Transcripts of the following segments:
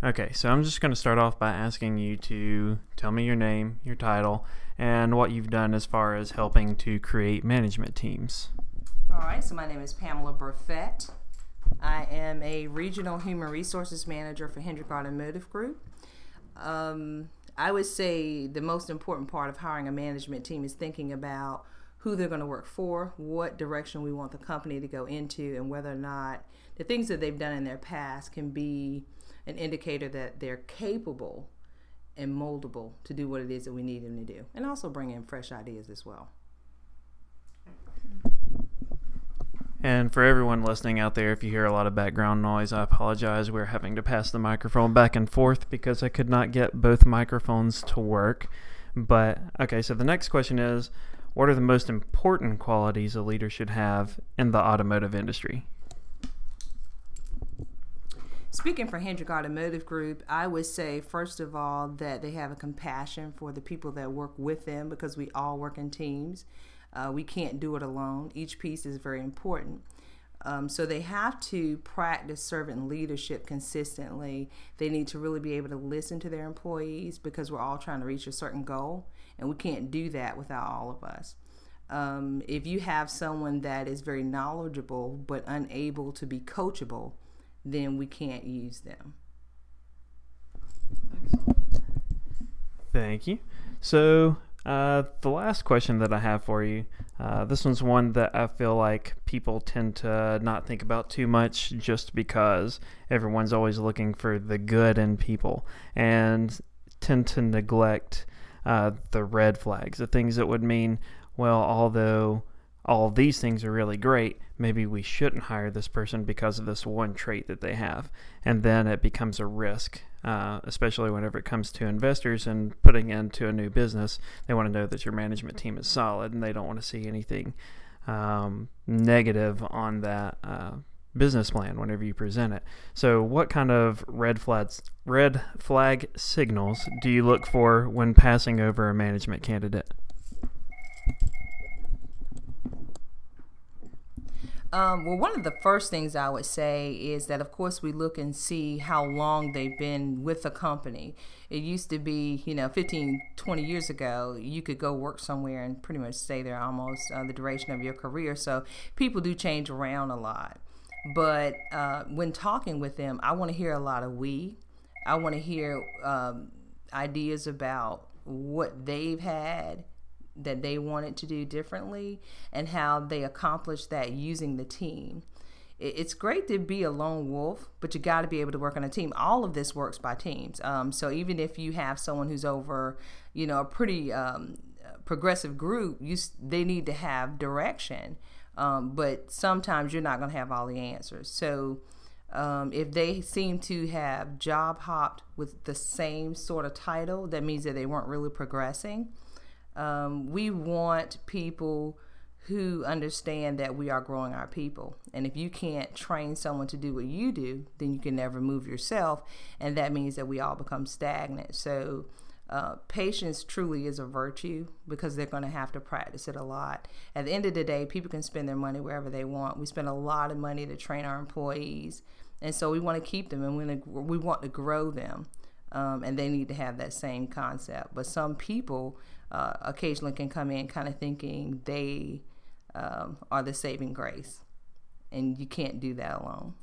Okay, so I'm just going to start off by asking you to tell me your name, your title, and what you've done as far as helping to create management teams. All right, so my name is Pamela Burfett. I am a Regional Human Resources Manager for Hendrick Automotive Group. I would say the most important part of hiring a management team is thinking about who they're going to work for, what direction we want the company to go into, and whether or not the things that they've done in their past can be an indicator that they're capable and moldable to do what it is that we need them to do, and also bring in fresh ideas as well. And for everyone listening out there, if you hear a lot of background noise, I apologize. We're having to pass the microphone back and forth because I could not get both microphones to work. But, okay, so the next question is, what are the most important qualities a leader should have in the automotive industry? Speaking for Hendrick Automotive Group, I would say, first of all, that they have a compassion for the people that work with them, because we all work in teams. We can't do it alone. Each piece is very important. So they have to practice servant leadership consistently. They need to really be able to listen to their employees, because we're all trying to reach a certain goal, and we can't do that without all of us. If you have someone that is very knowledgeable but unable to be coachable, then we can't use them. Thank you. So the last question that I have for you, this one's one that I feel like people tend to not think about too much, just because everyone's always looking for the good in people and tend to neglect the red flags, the things that would mean, well, although all of these things are really great, maybe we shouldn't hire this person because of this one trait that they have. And then it becomes a risk, especially whenever it comes to investors and putting into a new business. They want to know that your management team is solid, and they don't want to see anything negative on that business plan whenever you present it. So what kind of red flag signals do you look for when passing over a management candidate? Well, one of the first things I would say is that, of course, we look and see how long they've been with the company. It used to be, 15, 20 years ago, you could go work somewhere and pretty much stay there almost the duration of your career. So people do change around a lot. But when talking with them, I want to hear a lot of we. I want to hear ideas about what they've had that they wanted to do differently, and how they accomplished that using the team. It's great to be a lone wolf, but you got to be able to work on a team. All of this works by teams. So even if you have someone who's over, a pretty progressive group, they need to have direction. But sometimes you're not going to have all the answers. So if they seem to have job hopped with the same sort of title, that means that they weren't really progressing. We want people who understand that we are growing our people. And if you can't train someone to do what you do, then you can never move yourself. And that means that we all become stagnant. So patience truly is a virtue, because they're going to have to practice it a lot. At the end of the day, people can spend their money wherever they want. We spend a lot of money to train our employees. And so we want to keep them, and we want to grow them. And they need to have that same concept. But some people occasionally can come in kind of thinking they are the saving grace, and you can't do that alone.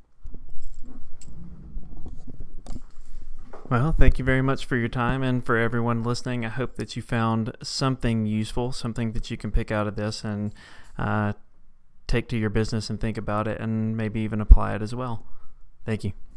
Well, thank you very much for your time, and for everyone listening, I hope that you found something useful, something that you can pick out of this and take to your business and think about it, and maybe even apply it as well. Thank you.